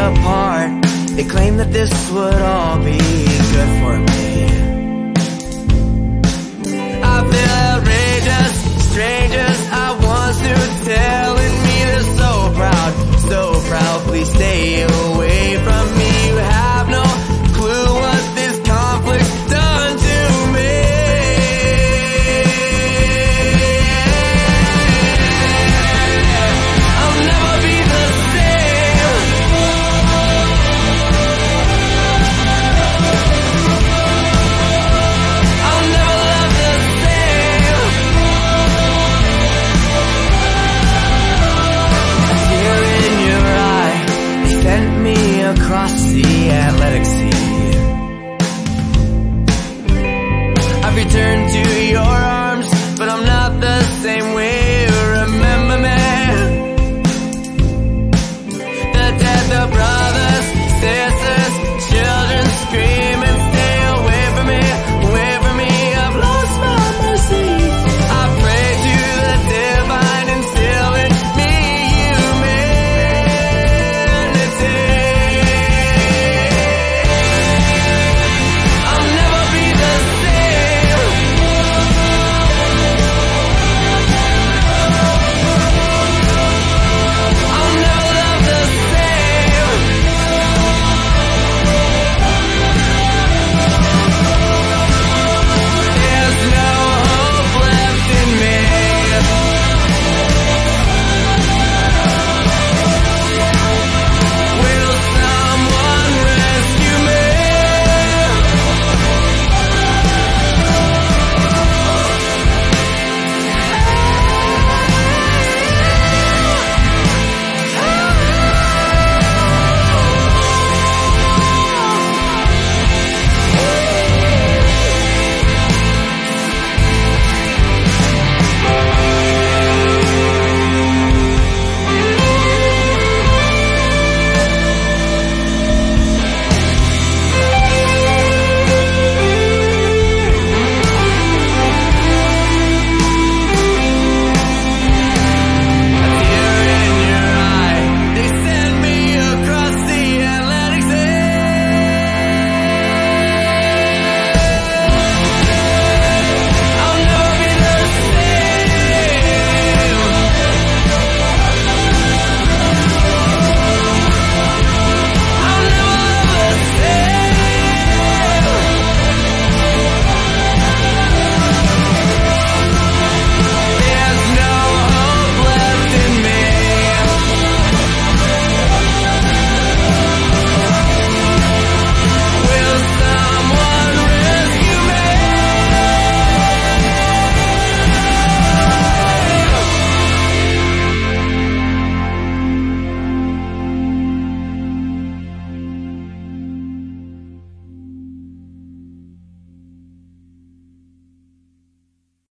apart. They claimed that this would all be good for me. I feel outrageous, strangers I once knew telling me they're so proud, please stay away from me. You have no clue what this conflict's done to me. I'll never be the same. I'll never love the same. A tear in your eye sent me across the Atlantic Sea. I've returned to your arms, but I'm not the same way. Remember me, the death of brother.